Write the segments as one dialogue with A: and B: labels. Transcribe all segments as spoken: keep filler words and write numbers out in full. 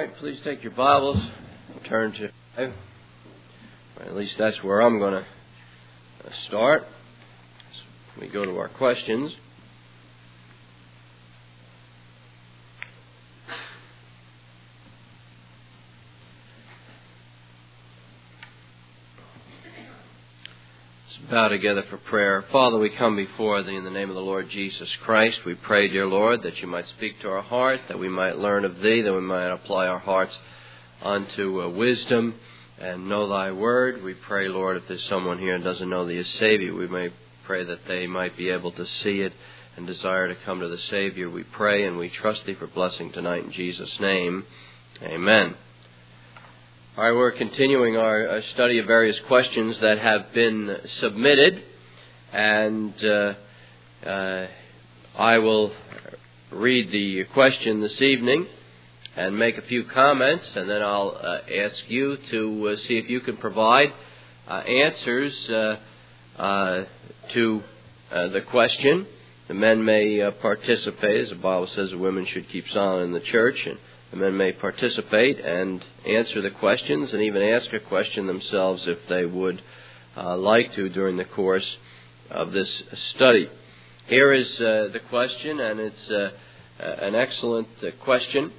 A: right, please take your Bibles and turn to, or at least that's where I'm going to start. We go to our questions. Let's bow together for prayer. Father, we come before Thee in the name of the Lord Jesus Christ. We pray, dear Lord, that You might speak to our heart, that we might learn of Thee, that we might apply our hearts unto uh, wisdom and know Thy word. We pray, Lord, if there's someone here who doesn't know Thee as Savior, we may pray that they might be able to see it and desire to come to the Savior. We pray and we trust Thee for blessing tonight in Jesus' name. Amen. All right, we're continuing our, our study of various questions that have been submitted, and uh, uh, I will read the question this evening and make a few comments, and then I'll uh, ask you to uh, see if you can provide uh, answers uh, uh, to uh, the question. The men may uh, participate, as the Bible says the women should keep silent in the church, and the men may participate and answer the questions and even ask a question themselves if they would uh, like to during the course of this study. Here is uh, the question, and it's uh, an excellent uh, question.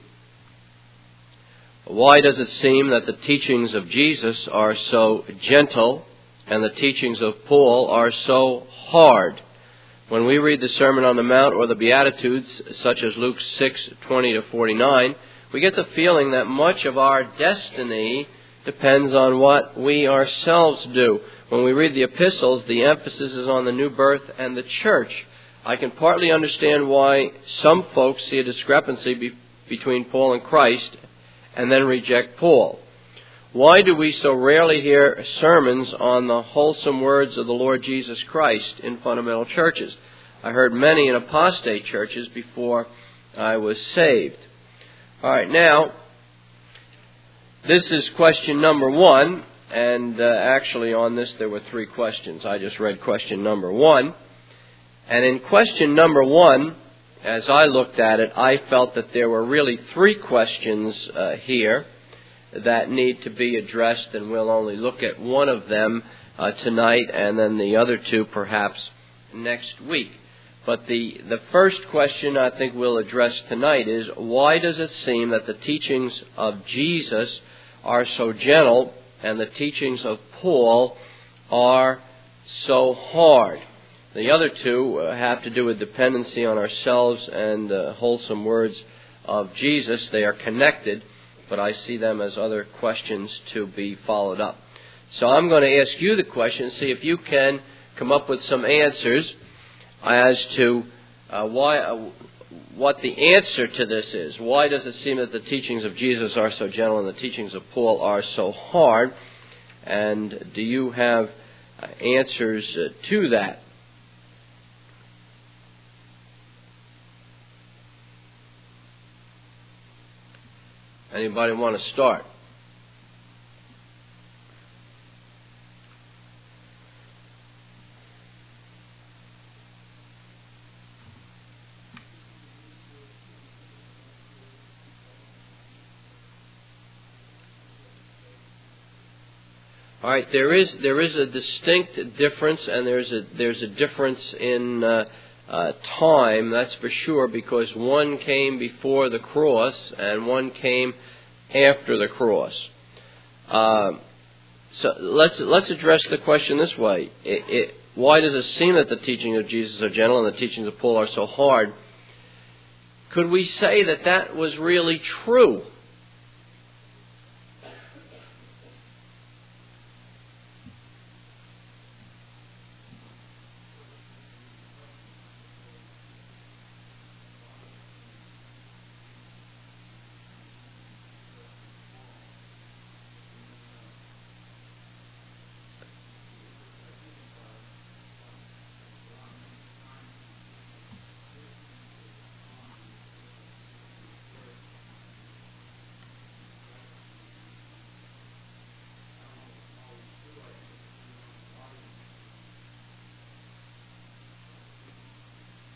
A: Why does it seem that the teachings of Jesus are so gentle and the teachings of Paul are so hard? When we read the Sermon on the Mount or the Beatitudes, such as Luke six twenty to forty-nine, we get the feeling that much of our destiny depends on what we ourselves do. When we read the epistles, the emphasis is on the new birth and the church. I can partly understand why some folks see a discrepancy be- between Paul and Christ and then reject Paul. Why do we so rarely hear sermons on the wholesome words of the Lord Jesus Christ in fundamental churches? I heard many in apostate churches before I was saved. All right, now, this is question number one, and uh, actually on this there were three questions. I just read question number one. And in question number one, as I looked at it, I felt that there were really three questions uh, here that need to be addressed, and we'll only look at one of them uh, tonight, and then the other two perhaps next week. But the, the first question I think we'll address tonight is, why does it seem that the teachings of Jesus are so gentle and the teachings of Paul are so hard? The other two uh, have to do with dependency on ourselves and uh, wholesome words of Jesus. They are connected, but I see them as other questions to be followed up. So I'm going to ask you the question, see if you can come up with some answers as to uh, why, uh, what the answer to this is. Why does it seem that the teachings of Jesus are so gentle and the teachings of Paul are so hard? And do you have uh, answers uh, to that? Anybody want to start? All right, there is there is a distinct difference, and there's a there's a difference in uh, uh, time. That's for sure, because one came before the cross and one came after the cross. Uh, so let's let's address the question this way: it, it, why does it seem that the teachings of Jesus are gentle and the teachings of Paul are so hard? Could we say that that was really true?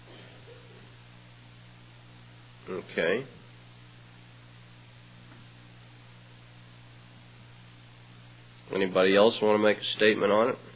A: Okay. Anybody else want to make a statement on it?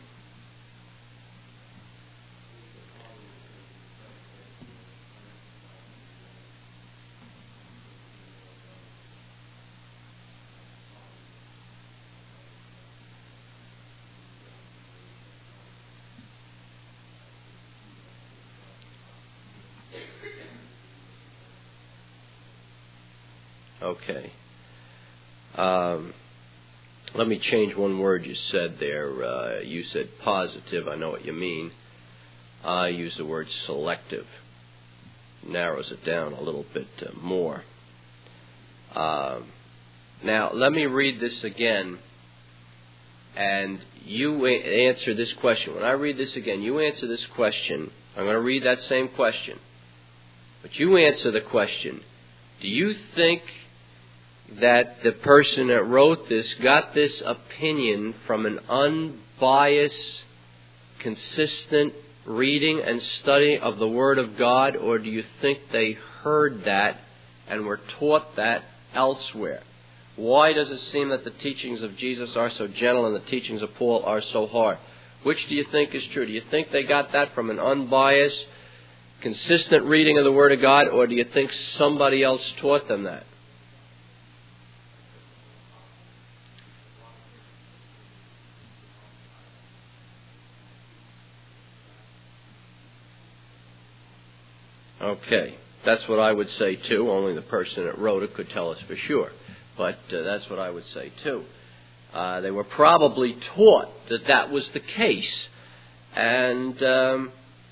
A: Okay. Um, let me change one word you said there. Uh, you said positive. I know what you mean. I use the word selective. Narrows it down a little bit uh, more. Um, now, let me read this again, and you a- answer this question. When I read this again, you answer this question. I'm going to read that same question. But you answer the question. Do you think that the person that wrote this got this opinion from an unbiased, consistent reading and study of the Word of God, or do you think they heard that and were taught that elsewhere? Why does it seem that the teachings of Jesus are so gentle and the teachings of Paul are so hard? Which do you think is true? Do you think they got that from an unbiased, consistent reading of the Word of God, or do you think somebody else taught them that? Okay, that's what I would say too. Only the person that wrote it could tell us for sure. But uh, that's what I would say too. Uh, they were probably taught that that was the case. And um,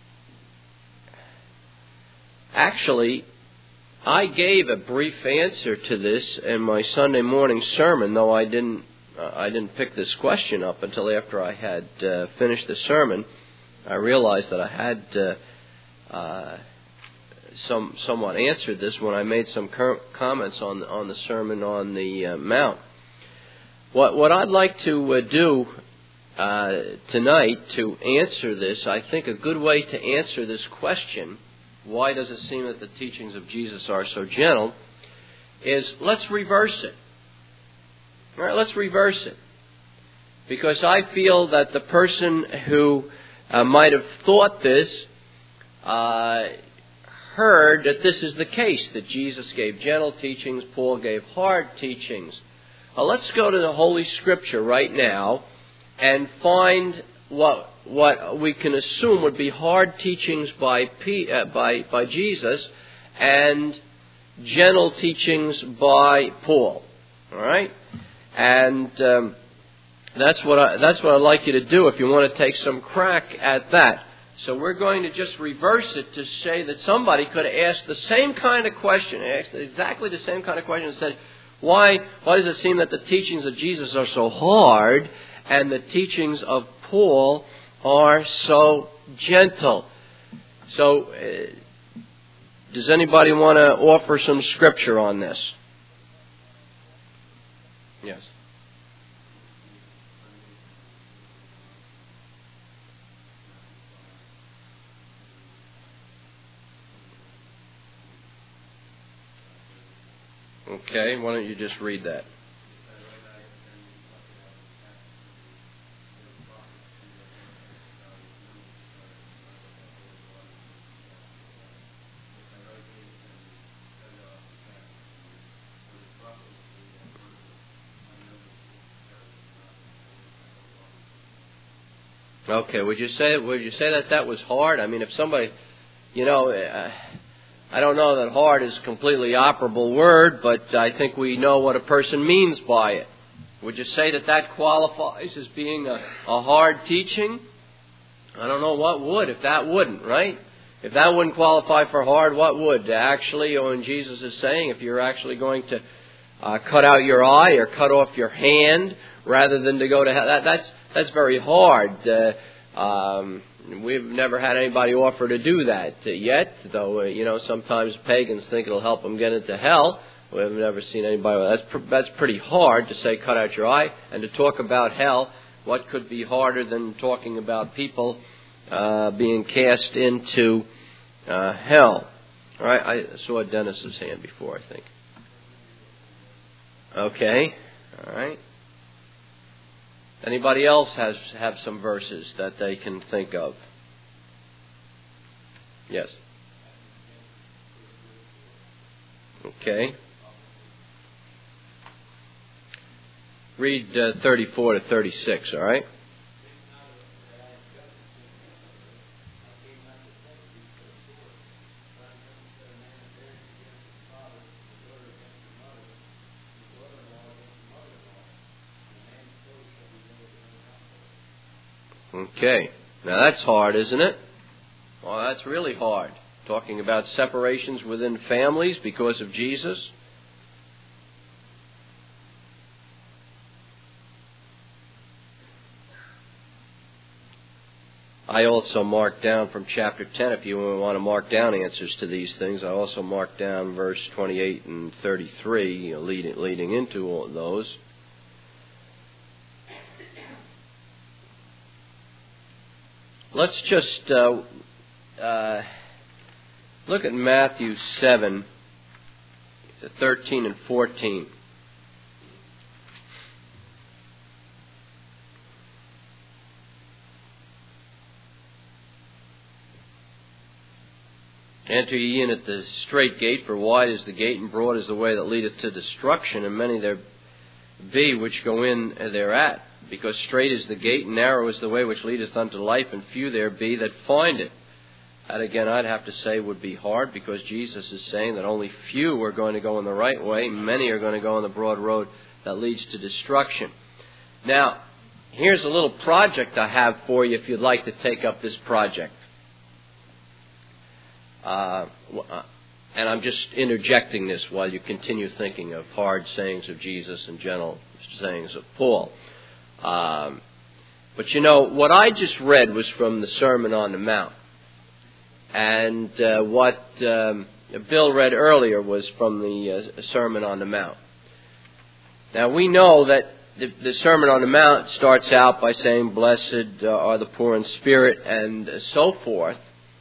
A: actually, I gave a brief answer to this in my Sunday morning sermon, though I didn't uh, I didn't pick this question up until after I had uh, finished the sermon. I realized that I had uh, uh, some somewhat answered this when I made some cur- comments on the, on the Sermon on the uh, Mount. What what I'd like to uh, do uh, tonight to answer this, I think a good way to answer this question, why does it seem that the teachings of Jesus are so gentle, is let's reverse it. All right, let's reverse it. Because I feel that the person who uh, might have thought this uh, heard that this is the case, that Jesus gave gentle teachings, Paul gave hard teachings. Well, let's go to the Holy Scripture right now and find what what we can assume would be hard teachings by P, uh, by by Jesus and gentle teachings by Paul. All right, and um, that's what I, that's what I'd like you to do if you want to take some crack at that. So we're going to just reverse it to say that somebody could have asked the same kind of question, asked exactly the same kind of question and said, why, why does it seem that the teachings of Jesus are so hard and the teachings of Paul are so gentle? So uh, does anybody want to offer some scripture on this? Yes. Okay, why don't you just read that? Okay, would you say would you say that that was hard? I mean, if somebody, you know, uh, I don't know that hard is a completely operable word, but I think we know what a person means by it. Would you say that that qualifies as being a, a hard teaching? I don't know what would, if that wouldn't, right? If that wouldn't qualify for hard, what would? Actually, when Jesus is saying, if you're actually going to uh, cut out your eye or cut off your hand rather than to go to hell, that, that's that's very hard. Uh, um, we've never had anybody offer to do that uh, yet, though, uh, you know, sometimes pagans think it'll help them get into hell. We've never seen anybody. That's pr- that's pretty hard to say cut out your eye, and to talk about hell. What could be harder than talking about people uh, being cast into uh, hell? All right, I saw Dennis's hand before, I think. Okay, all right. Anybody else has have some verses that they can think of? Yes. Okay. Read uh, thirty-four to thirty-six, all right? Okay. Now that's hard, isn't it? Well, that's really hard. Talking about separations within families because of Jesus. I also marked down from chapter ten, if you want to mark down answers to these things, I also marked down verse twenty-eight and thirty-three, you know, leading, leading into all of those. Let's just uh, uh, look at Matthew seven, thirteen and fourteen. Enter ye in at the strait gate, for wide is the gate, and broad is the way that leadeth to destruction, and many there be which go in thereat. Because strait is the gate, and narrow is the way which leadeth unto life, and few there be that find it. That again, I'd have to say would be hard, because Jesus is saying that only few are going to go in the right way, many are going to go on the broad road that leads to destruction. Now, here's a little project I have for you if you'd like to take up this project. Uh, and I'm just interjecting this while you continue thinking of hard sayings of Jesus and gentle sayings of Paul. Um, but you know, what I just read was from the Sermon on the Mount. And uh, what um, Bill read earlier was from the uh, Sermon on the Mount. Now, we know that the, the Sermon on the Mount starts out by saying, blessed uh, are the poor in spirit, and uh, so forth.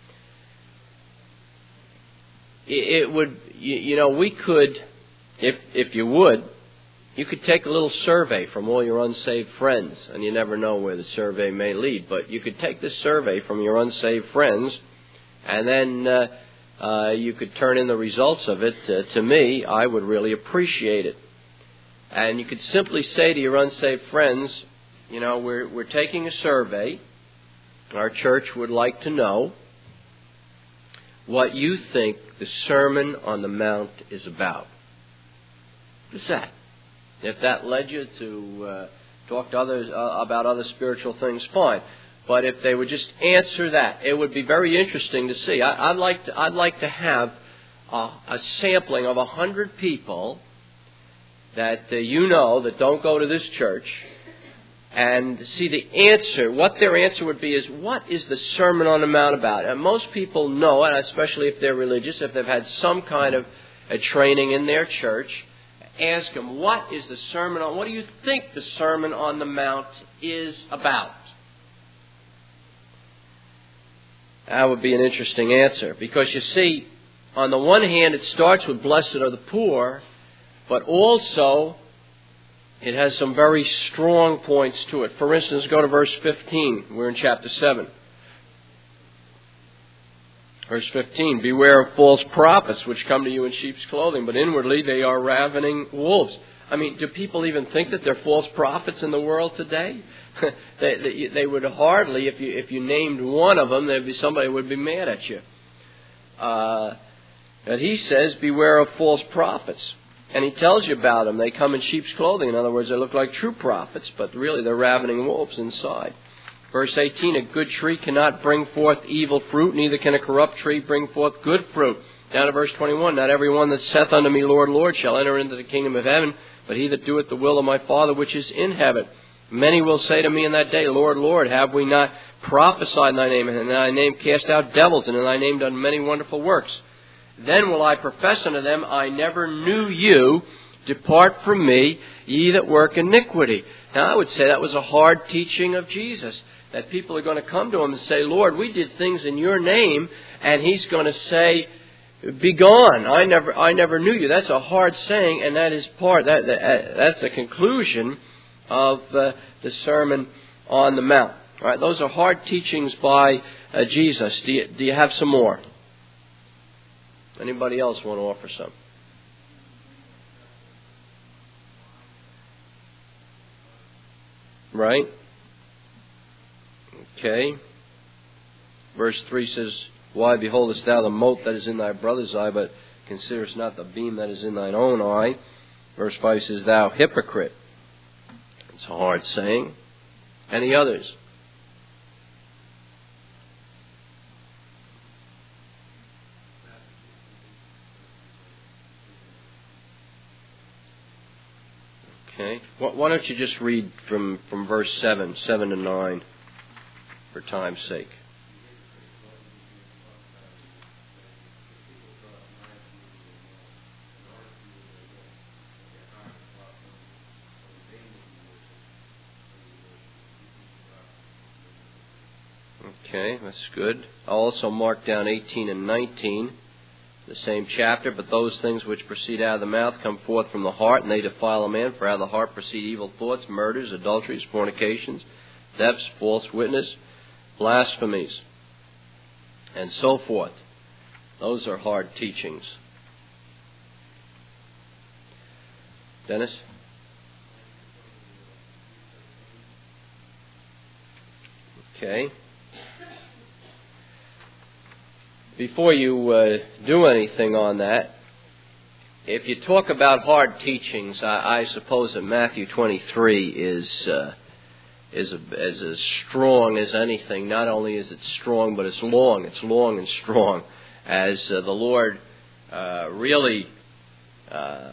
A: It would, you know, we could, if if you would, you could take a little survey from all your unsaved friends, and you never know where the survey may lead, but you could take this survey from your unsaved friends, and then uh, uh, you could turn in the results of it uh, to me. I would really appreciate it. And you could simply say to your unsaved friends, you know, we're we're taking a survey. Our church would like to know what you think the Sermon on the Mount is about. Just that. If that led you to uh, talk to others uh, about other spiritual things, fine. But if they would just answer that, it would be very interesting to see. I, I'd like to. I'd like to have a, a sampling of a hundred people that uh, you know that don't go to this church, and see the answer. What their answer would be is, what is the Sermon on the Mount about? And most people know, and especially if they're religious, if they've had some kind of a training in their church, ask them, what is the Sermon on, what do you think the Sermon on the Mount is about? That would be an interesting answer. Because you see, on the one hand, it starts with blessed are the poor, but also it has some very strong points to it. For instance, go to verse fifteen. We're in chapter seven. Verse fifteen, beware of false prophets which come to you in sheep's clothing, but inwardly they are ravening wolves. I mean, do people even think that there are false prophets in the world today? they, they, they would hardly, if you if you named one of them, there'd be somebody who would be mad at you. Uh, but he says, beware of false prophets. And he tells you about them. They come in sheep's clothing. In other words, they look like true prophets, but really they're ravening wolves inside. Verse eighteen, a good tree cannot bring forth evil fruit, neither can a corrupt tree bring forth good fruit. Down to verse twenty-one, not every one that saith unto me, Lord, Lord, shall enter into the kingdom of heaven, but he that doeth the will of my Father which is in heaven. Many will say to me in that day, Lord, Lord, have we not prophesied in thy name, and in thy name cast out devils, and in thy name done many wonderful works? Then will I profess unto them, I never knew you. Depart from me, ye that work iniquity. Now, I would say that was a hard teaching of Jesus, that people are going to come to him and say, Lord, we did things in your name, and he's going to say, be gone. I never, I never knew you. That's a hard saying, and that is part. That, that that's a conclusion of uh, the Sermon on the Mount. All right, those are hard teachings by uh, Jesus. Do you, do you have some more? Anybody else want to offer some? Right? Okay. Verse three says, Why beholdest thou the mote that is in thy brother's eye, but considerest not the beam that is in thine own eye? Verse five says, Thou hypocrite. It's a hard saying. Any others? Okay. Why don't you just read from, from verse seven, seven to nine, for time's sake. Okay, that's good. I'll also mark down eighteen and nineteen, the same chapter. But those things which proceed out of the mouth come forth from the heart, and they defile a man. For out of the heart proceed evil thoughts, murders, adulteries, fornications, thefts, false witness, blasphemies, and so forth. Those are hard teachings. Dennis? Okay. Before you uh, do anything on that, if you talk about hard teachings, I, I suppose that Matthew twenty-three is uh, is, a, is as strong as anything. Not only is it strong, but it's long. It's long and strong, as uh, the Lord uh, really uh,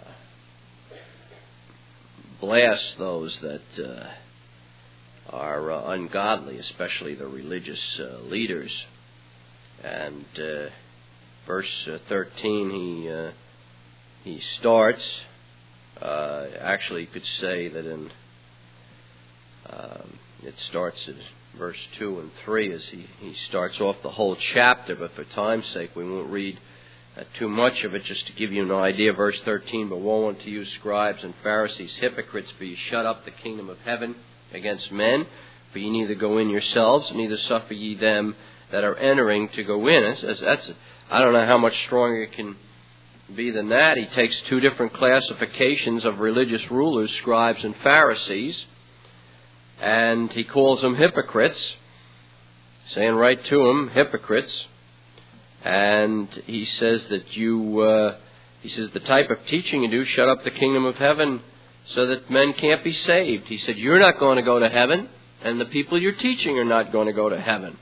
A: blasts those that uh, are uh, ungodly, especially the religious uh, leaders. And uh, verse uh, thirteen, he uh, he starts. Uh, actually, you could say that in um, it starts at verse two and three as he, he starts off the whole chapter. But for time's sake, we won't read uh, too much of it. Just to give you an idea, verse thirteen: But woe unto you, scribes and Pharisees, hypocrites! For ye shut up the kingdom of heaven against men. For ye neither go in yourselves, neither suffer ye them that are entering to go in. That's, that's, I don't know how much stronger it can be than that. He takes two different classifications of religious rulers, scribes and Pharisees, and he calls them hypocrites, saying right to them, hypocrites. And he says that you, uh, he says the type of teaching you do, shut up the kingdom of heaven so that men can't be saved. He said you're not going to go to heaven, and the people you're teaching are not going to go to heaven.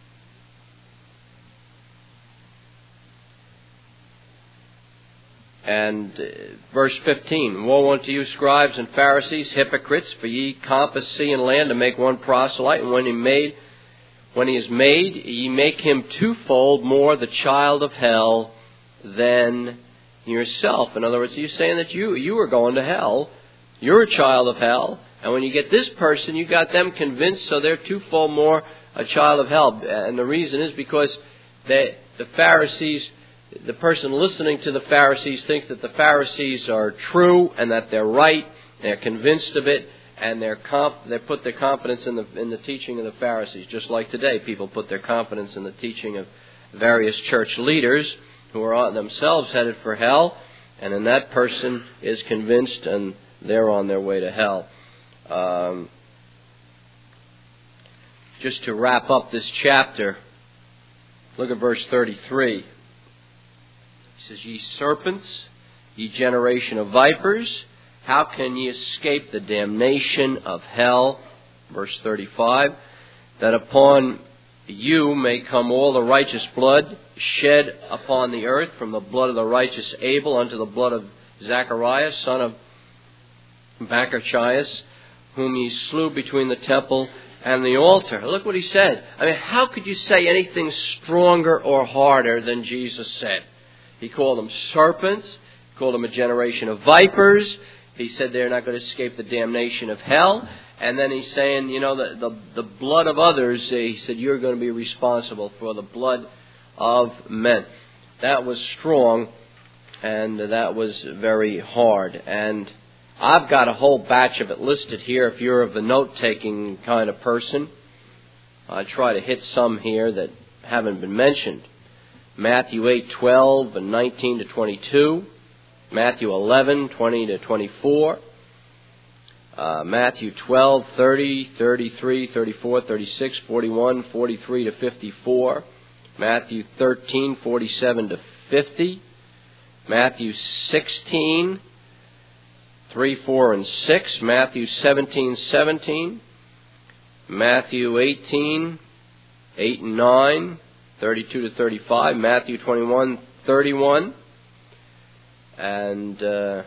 A: And uh, verse fifteen, Woe unto you, scribes and Pharisees, hypocrites! For ye compass sea and land to make one proselyte, and when he made, when he is made, ye make him twofold more the child of hell than yourself. In other words, you're saying that you you are going to hell. You're a child of hell, and when you get this person, you got them convinced, so they're twofold more a child of hell. And the reason is because they, the Pharisees. The person listening to the Pharisees thinks that the Pharisees are true and that they're right. They're convinced of it, and they're comp- they put their confidence in the in the teaching of the Pharisees. Just like today, people put their confidence in the teaching of various church leaders who are themselves headed for hell, and then that person is convinced, and they're on their way to hell. Um, just to wrap up this chapter, look at verse thirty-three. He says, Ye serpents, ye generation of vipers, how can ye escape the damnation of hell? Verse thirty-five, that upon you may come all the righteous blood shed upon the earth, from the blood of the righteous Abel unto the blood of Zacharias, son of Barachias, whom ye slew between the temple and the altar. Look what he said. I mean, how could you say anything stronger or harder than Jesus said? He called them serpents. He called them a generation of vipers. He said they're not going to escape the damnation of hell. And then he's saying, you know, the, the, the blood of others, he said, you're going to be responsible for the blood of men. That was strong, and that was very hard. And I've got a whole batch of it listed here if you're of the note-taking kind of person. I try to hit some here that haven't been mentioned. Matthew eight twelve and nineteen to twenty-two. Matthew eleven twenty to twenty-four. Uh, Matthew twelve thirty, thirty-three, thirty-four, thirty-six, forty-one, forty-three to fifty-four. Matthew thirteen forty-seven to fifty. Matthew sixteen three, four, and six. Matthew seventeen seventeen. Matthew eighteen eight and nine, thirty-two to thirty-five. Matthew twenty-one thirty-one. And uh,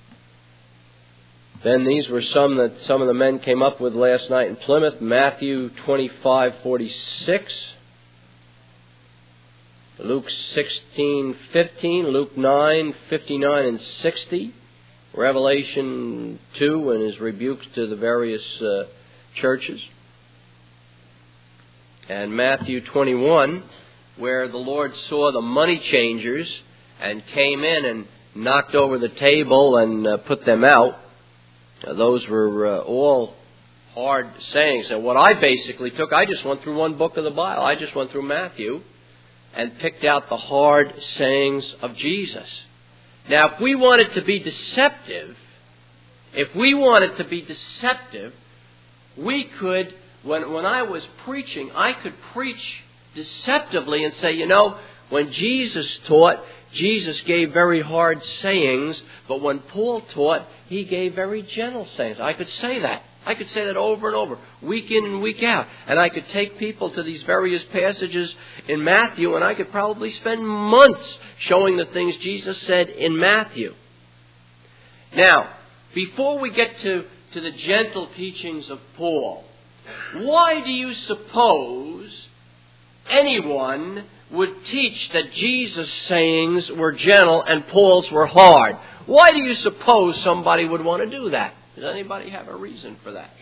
A: then these were some that some of the men came up with last night in Plymouth. Matthew twenty-five forty-six. Luke sixteen fifteen. Luke nine fifty-nine and sixty. Revelation two and his rebukes to the various uh, churches. And Matthew twenty-one, where the Lord saw the money changers and came in and knocked over the table and uh, put them out. Uh, those were uh, all hard sayings. And what I basically took, I just went through one book of the Bible. I just went through Matthew and picked out the hard sayings of Jesus. Now, if we wanted to be deceptive, if we wanted to be deceptive, we could, when, when I was preaching, I could preach deceptively and say, you know, when Jesus taught, Jesus gave very hard sayings, but when Paul taught, he gave very gentle sayings. I could say that. I could say that over and over, week in and week out. And I could take people to these various passages in Matthew, and I could probably spend months showing the things Jesus said in Matthew. Now, before we get to, to the gentle teachings of Paul, why do you suppose anyone would teach that Jesus' sayings were gentle and Paul's were hard? Why do you suppose somebody would want to do that? Does anybody have a reason for that?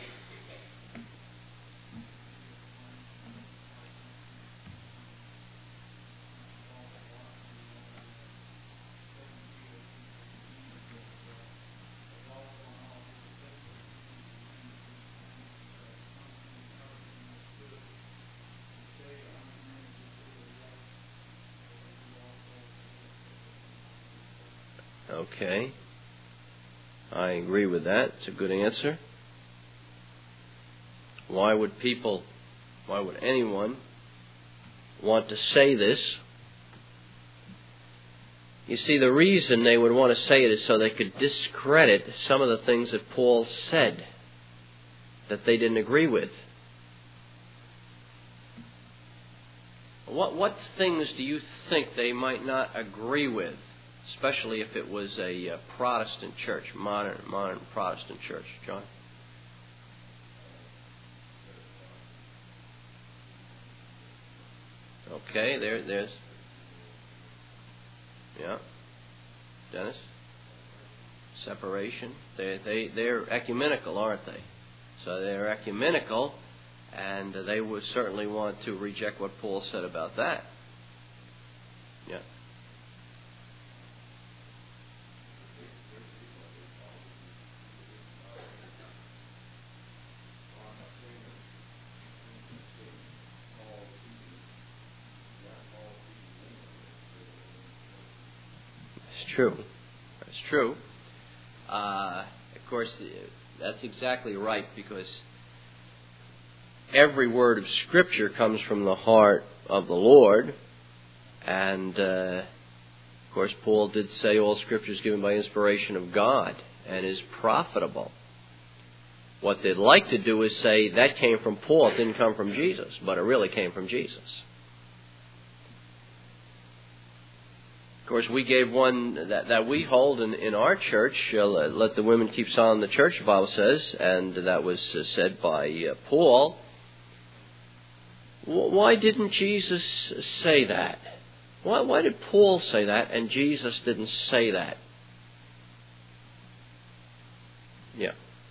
A: Okay. I agree with that. It's a good answer. Why would people, why would anyone want to say this? You see, the reason they would want to say it is so they could discredit some of the things that Paul said that they didn't agree with. What, what things do you think they might not agree with? Especially if it was a uh, Protestant church, modern modern Protestant church. John? Okay, there, there's... Yeah. Dennis? Separation. They, they, they're ecumenical, aren't they? So they're ecumenical, and they would certainly want to reject what Paul said about that. Yeah. True. That's true. Uh, of course, that's exactly right, because every word of Scripture comes from the heart of the Lord. And, uh, of course, Paul did say all Scripture is given by inspiration of God and is profitable. What they'd like to do is say that came from Paul, it didn't come from Jesus, but it really came from Jesus. Of course, we gave one that, that we hold in, in our church, uh, let the women keep silent in the church, the Bible says, and that was uh, said by uh, Paul. W- why didn't Jesus say that? Why, why did Paul say that and Jesus didn't say that? Yeah.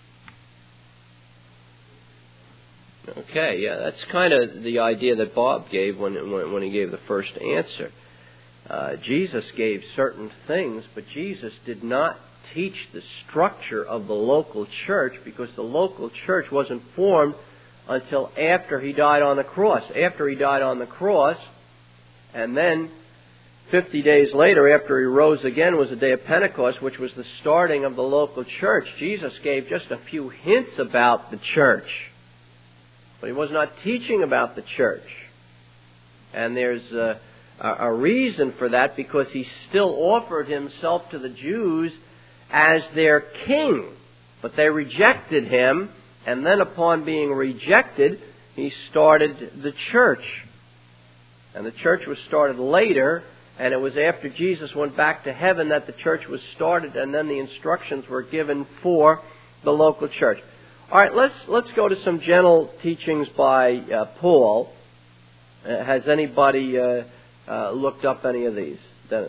A: Okay, yeah, that's kind of the idea that Bob gave when, when, when he gave the first answer. Uh, Jesus gave certain things, but Jesus did not teach the structure of the local church, because the local church wasn't formed until after he died on the cross. After he died on the cross, and then fifty days later, after he rose again, was the day of Pentecost, which was the starting of the local church. Jesus gave just a few hints about the church, but he was not teaching about the church. And there's a, a reason for that, because he still offered himself to the Jews as their king. But they rejected him, and then upon being rejected, he started the church. And the church was started later, and it was after Jesus went back to heaven that the church was started, and then the instructions were given for the local church. All right, let's let's go to some gentle teachings by uh, Paul. Uh, has anybody uh, uh, looked up any of these? Dennis?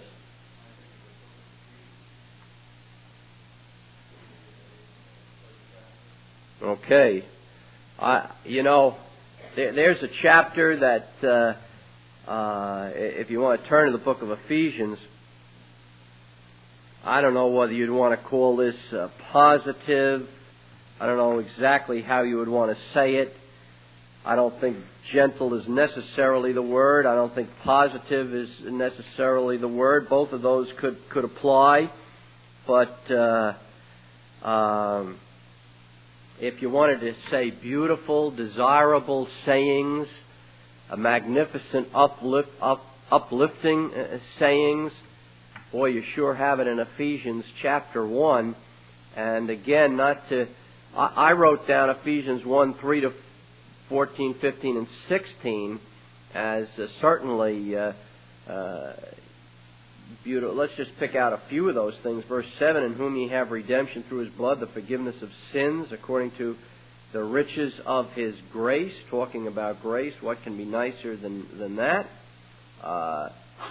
A: Okay. I, you know, there, there's a chapter that, uh, uh, if you want to turn to the book of Ephesians, I don't know whether you'd want to call this uh, positive. I don't know exactly how you would want to say it. I don't think gentle is necessarily the word. I don't think positive is necessarily the word. Both of those could, could apply. But uh, um, if you wanted to say beautiful, desirable sayings, a magnificent uplift, up, uplifting uh, sayings, boy, you sure have it in Ephesians chapter one. And again, not to... I, I wrote down Ephesians one, three to fourteen, fifteen, and sixteen as uh, certainly uh, uh, beautiful. Let's just pick out a few of those things. Verse seven, in whom ye have redemption through his blood, the forgiveness of sins, according to the riches of his grace. Talking about grace, what can be nicer than, than that? Uh,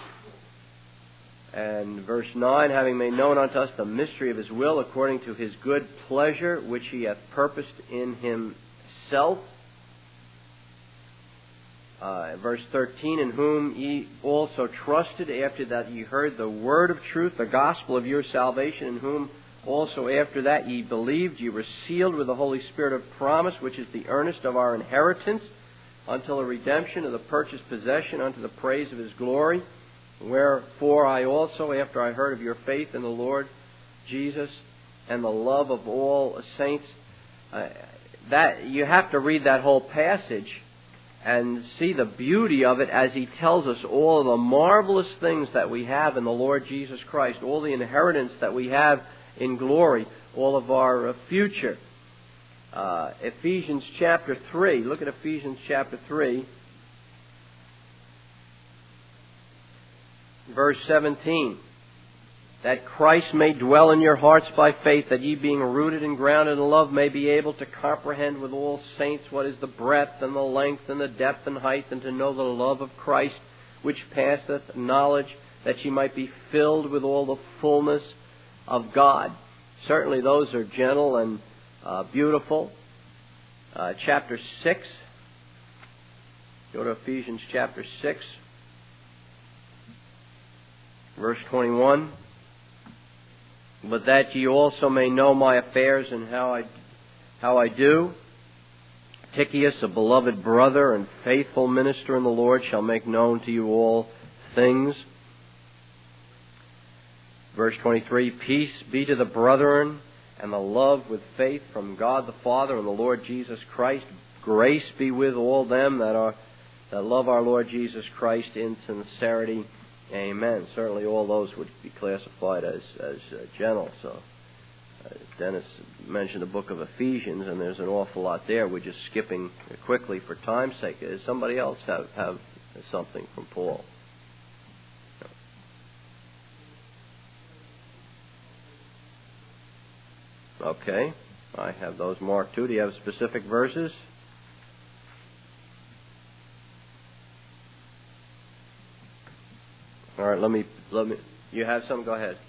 A: and verse nine, having made known unto us the mystery of his will, according to his good pleasure, which he hath purposed in himself. Uh, verse thirteen, in whom ye also trusted, after that ye heard the word of truth, the gospel of your salvation, in whom also after that ye believed, ye were sealed with the Holy Spirit of promise, which is the earnest of our inheritance, until the redemption of the purchased possession, unto the praise of his glory. Wherefore I also, after I heard of your faith in the Lord Jesus, and the love of all saints, uh, that you have to read that whole passage and see the beauty of it as he tells us all of the marvelous things that we have in the Lord Jesus Christ, all the inheritance that we have in glory, all of our uh, future. Uh, Ephesians chapter three, look at Ephesians chapter three, verse seventeen. That Christ may dwell in your hearts by faith, that ye being rooted and grounded in love may be able to comprehend with all saints what is the breadth and the length and the depth and height, and to know the love of Christ which passeth knowledge, that ye might be filled with all the fullness of God. Certainly those are gentle and uh, beautiful. Uh, chapter six. Go to Ephesians chapter six, verse twenty-one. But that ye also may know my affairs and how I, how I do. Tychicus, a beloved brother and faithful minister in the Lord, shall make known to you all things. Verse twenty-three, peace be to the brethren, and the love with faith from God the Father and the Lord Jesus Christ. Grace be with all them that are that love our Lord Jesus Christ in sincerity. Amen. Certainly all those would be classified as, as uh, gentle. So uh, Dennis mentioned the book of Ephesians, and there's an awful lot there. We're just skipping quickly for time's sake. Does somebody else have, have something from Paul? Okay. I have those marked too. Do you have specific verses? All right, let me, let me, you have some? Go ahead.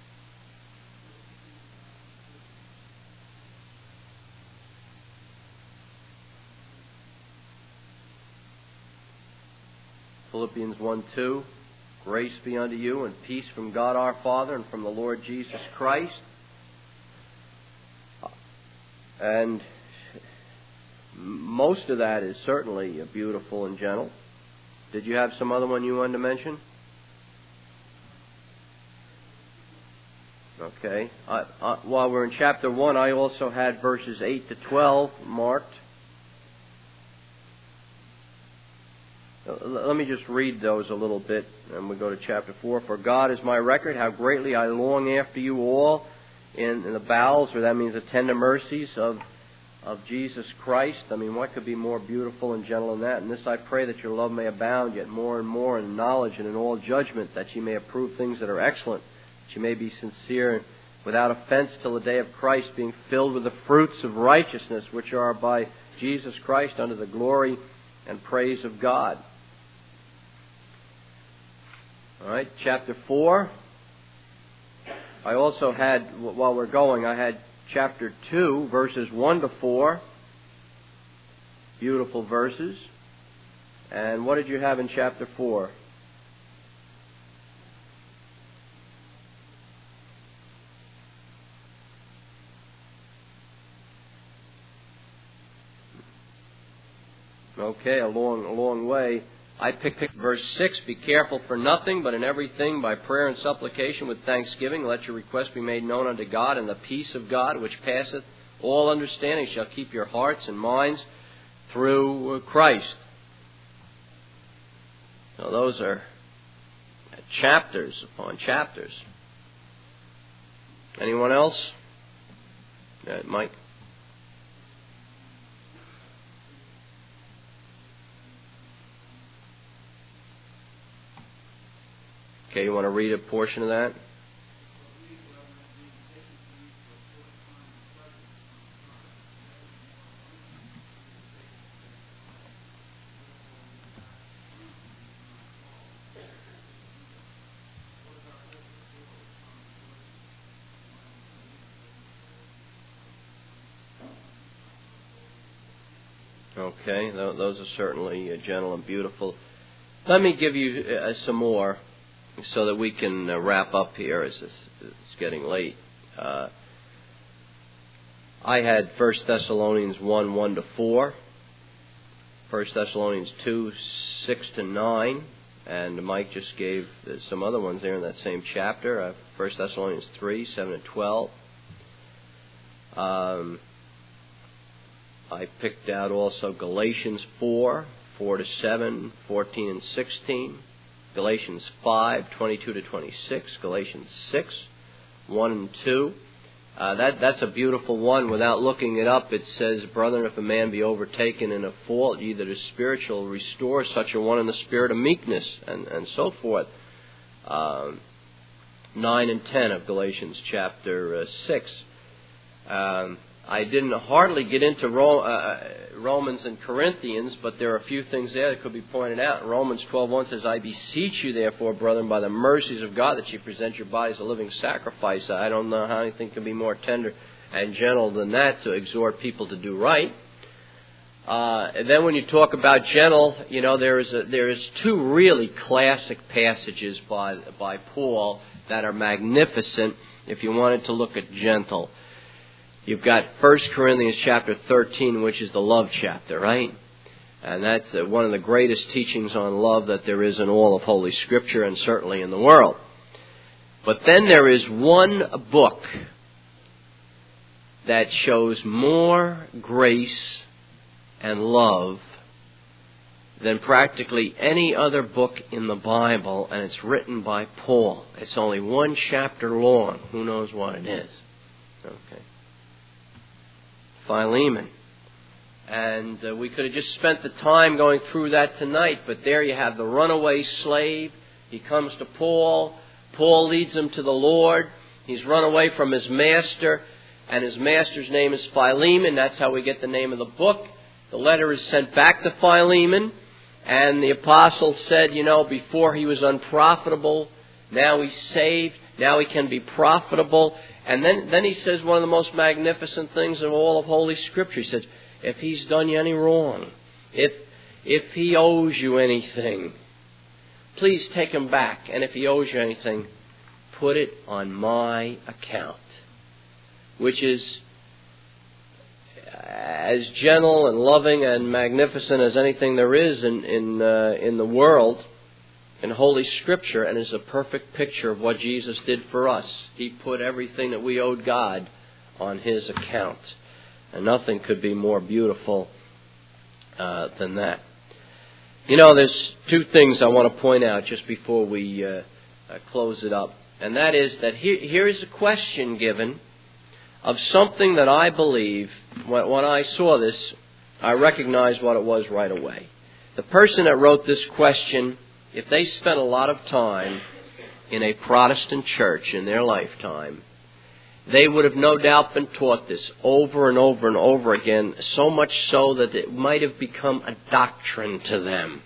A: Philippians one two, grace be unto you and peace from God our Father and from the Lord Jesus Christ. And most of that is certainly beautiful and gentle. Did you have some other one you wanted to mention? Okay. Uh, uh, while we're in chapter one, I also had verses eight to twelve marked. Let me just read those a little bit, and we go to chapter four. For God is my record, how greatly I long after you all in, in the bowels, or that means the tender mercies of of Jesus Christ. I mean, what could be more beautiful and gentle than that? And this I pray, that your love may abound yet more and more in knowledge and in all judgment, that ye may approve things that are excellent, that ye may be sincere and without offense till the day of Christ, being filled with the fruits of righteousness, which are by Jesus Christ unto the glory and praise of God. All right, chapter four. I also had, while we're going, I had chapter two, verses one to four. Beautiful verses. And what did you have in chapter four? Okay, a long, a long way. I picked pick verse six, be careful for nothing, but in everything by prayer and supplication with thanksgiving, let your requests be made known unto God, and the peace of God, which passeth all understanding, shall keep your hearts and minds through Christ. Now those are chapters upon chapters. Anyone else? Uh, Mike? Okay, you want to read a portion of that? Okay, those are certainly gentle and beautiful. Let me give you uh, some more, so that we can uh, wrap up here as it's, it's getting late. Uh, I had First Thessalonians one, one to four, First Thessalonians two, six to nine, and Mike just gave some other ones there in that same chapter. Uh, First Thessalonians three, seven to twelve. Um, I picked out also Galatians four, four to seven, fourteen and sixteen. Galatians five, twenty-two to twenty-six, Galatians six, one and two. Uh, that, that's a beautiful one. Without looking it up, it says, Brethren, if a man be overtaken in a fault, ye that is spiritual, restore such a one in the spirit of meekness, and, and so forth. Um, nine and ten of Galatians chapter uh, six. Um, I didn't hardly get into Ro- uh, Romans and Corinthians, but there are a few things there that could be pointed out. Romans twelve one says, I beseech you, therefore, brethren, by the mercies of God, that you present your bodies a living sacrifice. I don't know how anything can be more tender and gentle than that, to exhort people to do right. Uh, and then when you talk about gentle, you know, there is a, there is two really classic passages by by Paul that are magnificent if you wanted to look at gentle. You've got First Corinthians chapter thirteen, which is the love chapter, right? And that's one of the greatest teachings on love that there is in all of Holy Scripture, and certainly in the world. But then there is one book that shows more grace and love than practically any other book in the Bible, and it's written by Paul. It's only one chapter long. Who knows what it is? Okay. Philemon. And uh, we could have just spent the time going through that tonight, but there you have the runaway slave. He comes to Paul. Paul leads him to the Lord. He's run away from his master, and his master's name is Philemon. That's how we get the name of the book. The letter is sent back to Philemon, and the apostle said, you know, before he was unprofitable, now he's saved, now he can be profitable. And then, then he says one of the most magnificent things in all of Holy Scripture. He says, if he's done you any wrong, if if he owes you anything, please take him back. And if he owes you anything, put it on my account. Which is as gentle and loving and magnificent as anything there is in in, uh, in the world, in Holy Scripture, and is a perfect picture of what Jesus did for us. He put everything that we owed God on His account. And nothing could be more beautiful uh, than that. You know, there's two things I want to point out just before we uh, uh, close it up. And that is that here, here is a question given of something that I believe, when, when I saw this, I recognized what it was right away. The person that wrote this question, if they spent a lot of time in a Protestant church in their lifetime, they would have no doubt been taught this over and over and over again, so much so that it might have become a doctrine to them,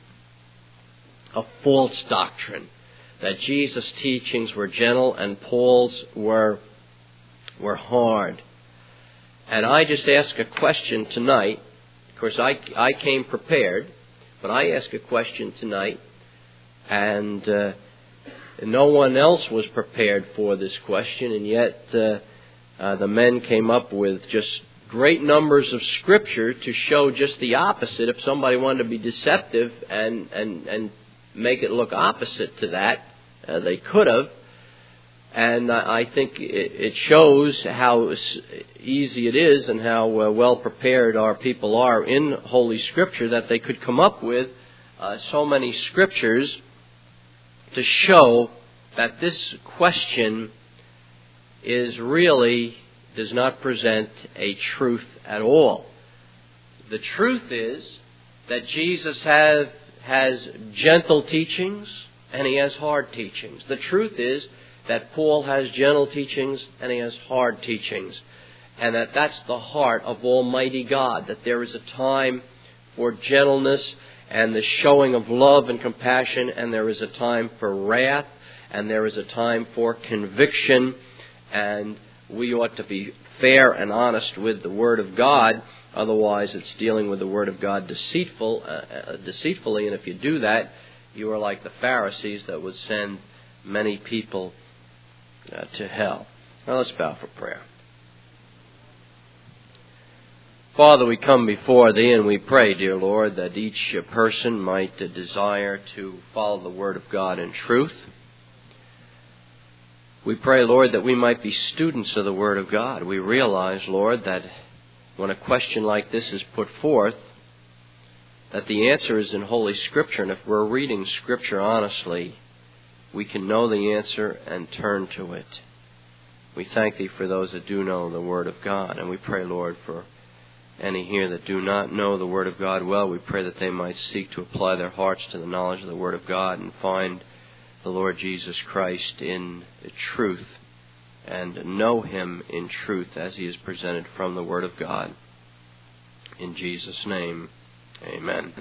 A: a false doctrine, that Jesus' teachings were gentle and Paul's were, were hard. And I just ask a question tonight. Of course, I, I came prepared, but I ask a question tonight, and uh, no one else was prepared for this question, and yet uh, uh, the men came up with just great numbers of Scripture to show just the opposite. If somebody wanted to be deceptive and and, and make it look opposite to that, uh, they could have. And I think it shows how easy it is and how well prepared our people are in Holy Scripture that they could come up with uh, so many Scriptures to show that this question is really, does not present a truth at all. The truth is that Jesus has, has gentle teachings and He has hard teachings. The truth is that Paul has gentle teachings and he has hard teachings. And that that's the heart of Almighty God, that there is a time for gentleness and the showing of love and compassion, and there is a time for wrath, and there is a time for conviction, and we ought to be fair and honest with the Word of God. Otherwise, it's dealing with the Word of God deceitful, uh, deceitfully, and if you do that, you are like the Pharisees that would send many people uh, to hell. Now let's bow for prayer. Father, we come before Thee and we pray, dear Lord, that each person might desire to follow the Word of God in truth. We pray, Lord, that we might be students of the Word of God. We realize, Lord, that when a question like this is put forth, that the answer is in Holy Scripture, and if we're reading Scripture honestly, we can know the answer and turn to it. We thank Thee for those that do know the Word of God, and we pray, Lord, for any here that do not know the Word of God well, we pray that they might seek to apply their hearts to the knowledge of the Word of God and find the Lord Jesus Christ in truth and know Him in truth as He is presented from the Word of God. In Jesus' name, amen.